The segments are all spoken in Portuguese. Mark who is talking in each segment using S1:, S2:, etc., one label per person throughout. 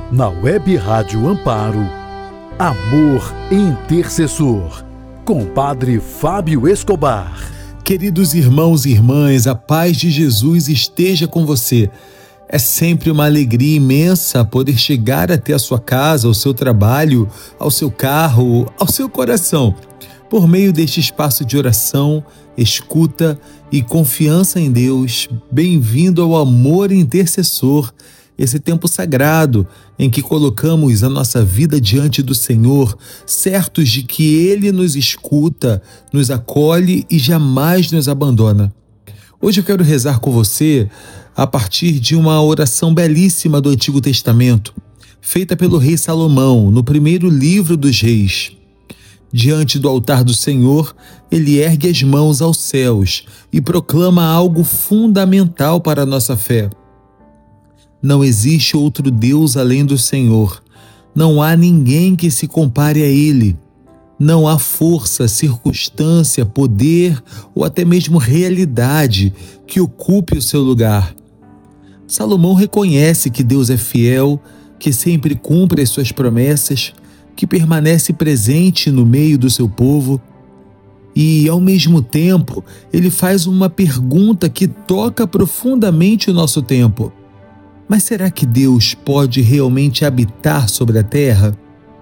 S1: Na Web Rádio Amparo, Amor Intercessor, com Padre Fábio Escobar.
S2: Queridos irmãos e irmãs, a paz de Jesus esteja com você. É sempre uma alegria imensa poder chegar até a sua casa, ao seu trabalho, ao seu carro, ao seu coração, por meio deste espaço de oração, escuta e confiança em Deus. Bem-vindo ao Amor Intercessor, esse tempo sagrado em que colocamos a nossa vida diante do Senhor, certos de que Ele nos escuta, nos acolhe e jamais nos abandona. Hoje eu quero rezar com você a partir de uma oração belíssima do Antigo Testamento, feita pelo rei Salomão, no primeiro livro dos Reis. Diante do altar do Senhor, ele ergue as mãos aos céus e proclama algo fundamental para a nossa fé. Não existe outro Deus além do Senhor. Não há ninguém que se compare a Ele. Não há força, circunstância, poder ou até mesmo realidade que ocupe o seu lugar. Salomão reconhece que Deus é fiel, que sempre cumpre as suas promessas, que permanece presente no meio do seu povo. E, ao mesmo tempo, ele faz uma pergunta que toca profundamente o nosso tempo. Mas será que Deus pode realmente habitar sobre a terra?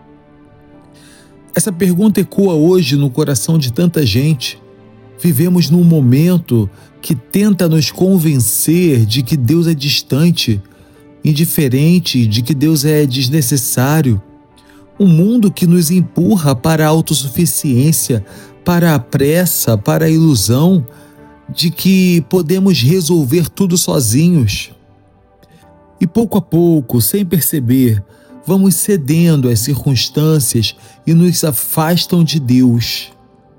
S2: Essa pergunta ecoa hoje no coração de tanta gente. Vivemos num momento que tenta nos convencer de que Deus é distante, indiferente, de que Deus é desnecessário. Um mundo que nos empurra para a autossuficiência, para a pressa, para a ilusão de que podemos resolver tudo sozinhos. E pouco a pouco, sem perceber, vamos cedendo às circunstâncias e nos afastam de Deus.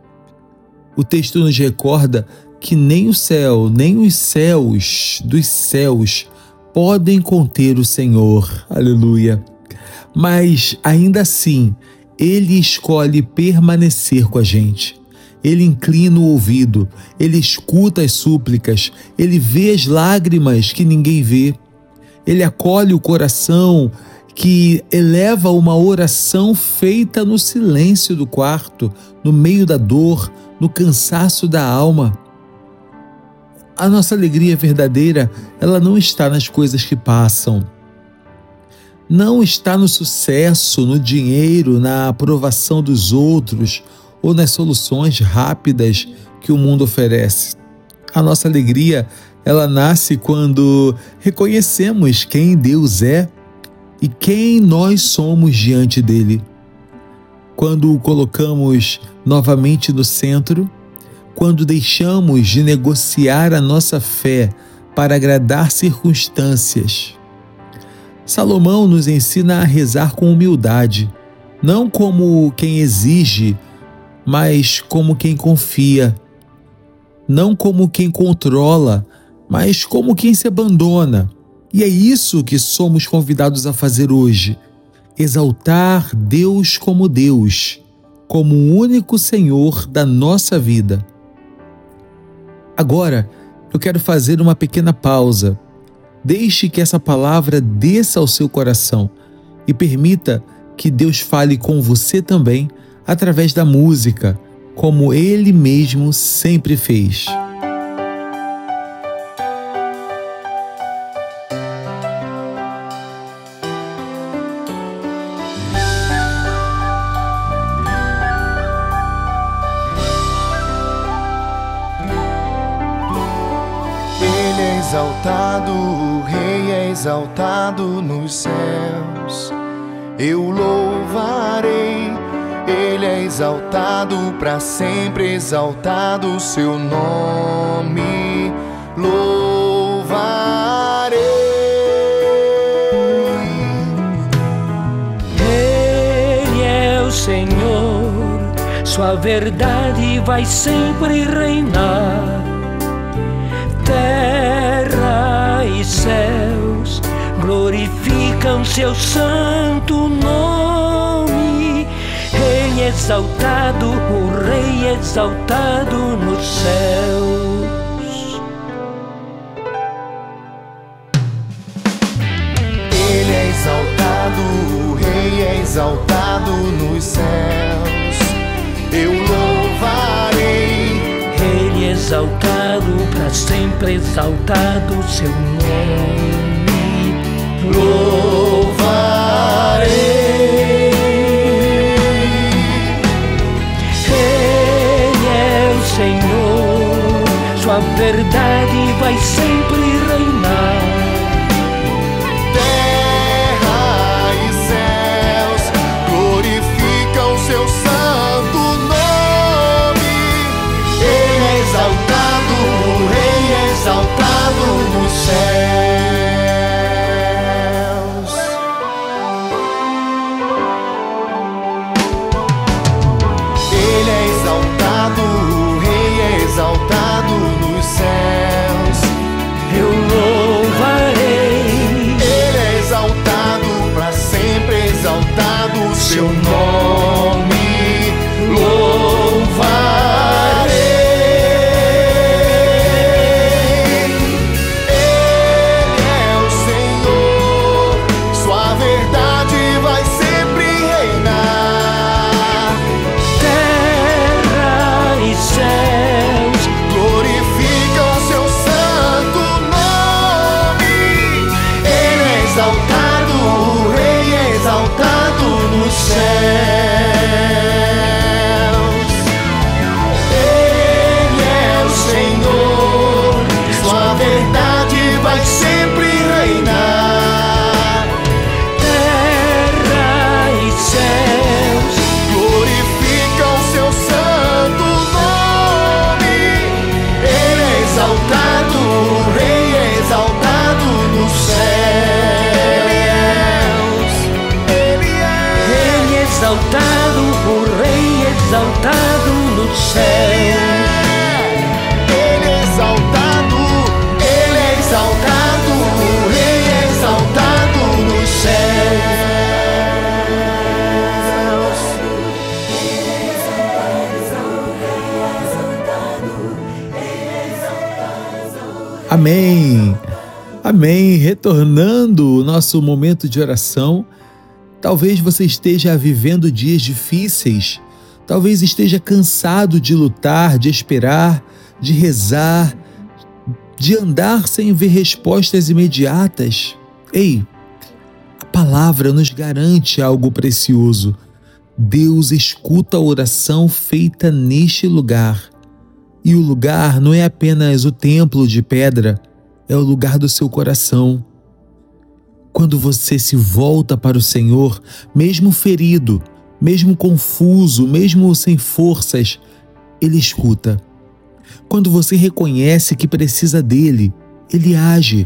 S2: O texto nos recorda que nem o céu, nem os céus dos céus podem conter o Senhor. Aleluia! Mas, ainda assim, Ele escolhe permanecer com a gente. Ele inclina o ouvido, Ele escuta as súplicas, Ele vê as lágrimas que ninguém vê. Ele acolhe o coração que eleva uma oração feita no silêncio do quarto, no meio da dor, no cansaço da alma. A nossa alegria verdadeira, ela não está nas coisas que passam. Não está no sucesso, no dinheiro, na aprovação dos outros ou nas soluções rápidas que o mundo oferece. A nossa alegria, ela nasce quando reconhecemos quem Deus é e quem nós somos diante dele. Quando o colocamos novamente no centro, quando deixamos de negociar a nossa fé para agradar circunstâncias. Salomão nos ensina a rezar com humildade, não como quem exige, mas como quem confia. Não como quem controla, mas como quem se abandona. E é isso que somos convidados a fazer hoje: exaltar Deus, como o único Senhor da nossa vida. Agora, eu quero fazer uma pequena pausa. Deixe que essa palavra desça ao seu coração e permita que Deus fale com você também através da música, como Ele mesmo sempre fez.
S3: Ele é exaltado, o Rei é exaltado nos céus. Eu louvarei. Ele é exaltado para sempre, exaltado o seu nome. Louvarei.
S4: Ele é o Senhor, sua verdade vai sempre reinar. Terra e céus glorificam seu santo nome. Rei exaltado, o Rei exaltado nos céus.
S3: Ele é exaltado, exaltado nos céus. Eu louvarei.
S4: Ele é exaltado, para sempre exaltado seu nome.
S3: Louvarei.
S4: Ele é o Senhor, sua verdade vai sempre reinar.
S3: Terra e céus glorificam seu santo nome. Ele é exaltado, o Rei é exaltado nos céus. Ele é exaltado, o Rei é exaltado nos céus.
S4: Eu louvarei.
S3: Ele é exaltado, para sempre exaltado o seu nome. Louvarei. Ele é o Senhor, sua verdade vai sempre reinar.
S4: Terra e céus
S3: Glorificam seu santo nome. Ele é exaltado, o Rei é exaltado nos céus. Ele é o Senhor, sua verdade vai sempre reinar.
S4: terra e céus,
S3: Glorificam seu santo nome. Ele é exaltado, o Rei é exaltado nos céus. Ele é
S4: exaltado, o Rei exaltado no céu.
S3: Ele é exaltado, ele é exaltado, o Rei é exaltado nos céus.
S2: Amém. Amém. Retornando o nosso momento de oração, talvez você esteja vivendo dias difíceis, talvez esteja cansado de lutar, de esperar, de rezar, de andar sem ver respostas imediatas. Ei, a palavra nos garante algo precioso. Deus escuta a oração feita neste lugar. E o lugar não é apenas o templo de pedra, é o lugar do seu coração. Quando você se volta para o Senhor, mesmo ferido, mesmo confuso, mesmo sem forças, Ele escuta. Quando você reconhece que precisa dele, Ele age.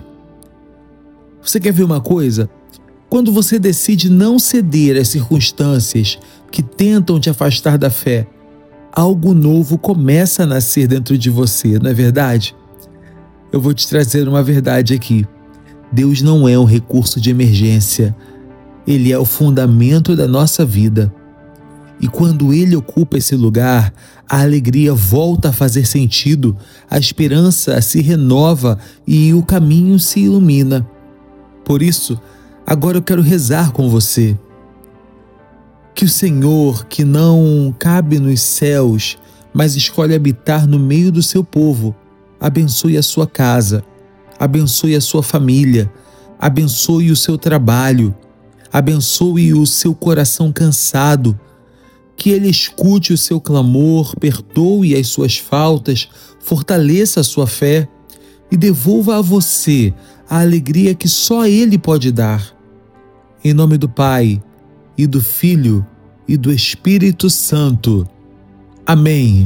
S2: Você quer ver uma coisa? Quando você decide não ceder às circunstâncias que tentam te afastar da fé, algo novo começa a nascer dentro de você, não é verdade? Eu vou te trazer uma verdade aqui. Deus não é um recurso de emergência. Ele é o fundamento da nossa vida. E quando Ele ocupa esse lugar, a alegria volta a fazer sentido, a esperança se renova e o caminho se ilumina. Por isso, agora eu quero rezar com você. Que o Senhor, que não cabe nos céus, mas escolhe habitar no meio do seu povo, abençoe a sua casa, abençoe a sua família, abençoe o seu trabalho, abençoe o seu coração cansado, que Ele escute o seu clamor, perdoe as suas faltas, fortaleça a sua fé e devolva a você a alegria que só Ele pode dar. Em nome do Pai, e do Filho, e do Espírito Santo. Amém.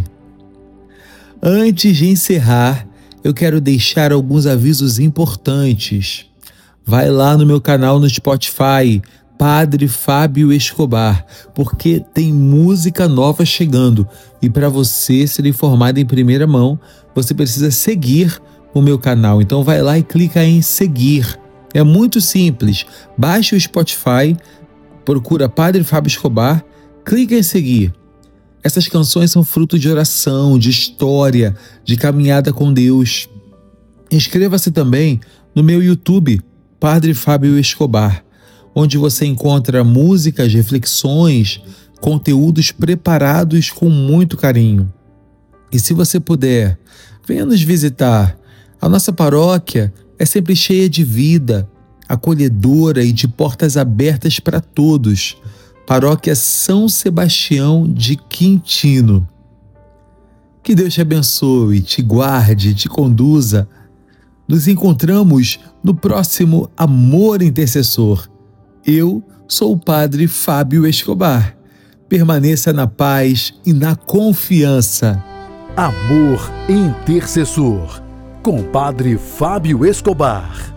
S2: Antes de encerrar, eu quero deixar alguns avisos importantes. Vai lá no meu canal no Spotify, Padre Fábio Escobar, porque tem música nova chegando. E para você ser informado em primeira mão, você precisa seguir o meu canal. Então vai lá e clica em seguir. É muito simples. Baixe o Spotify, procura Padre Fábio Escobar, clica em seguir. Essas canções são fruto de oração, de história, de caminhada com Deus. Inscreva-se também no meu YouTube, Padre Fábio Escobar, onde você encontra músicas, reflexões, conteúdos preparados com muito carinho. E se você puder, venha nos visitar. A nossa paróquia é sempre cheia de vida, acolhedora e de portas abertas para todos. Paróquia São Sebastião de Quintino. Que Deus te abençoe, te guarde, te conduza. Nos encontramos no próximo Amor Intercessor. Eu sou o Padre Fábio Escobar. Permaneça na paz e na confiança.
S1: Amor Intercessor, com Padre Fábio Escobar.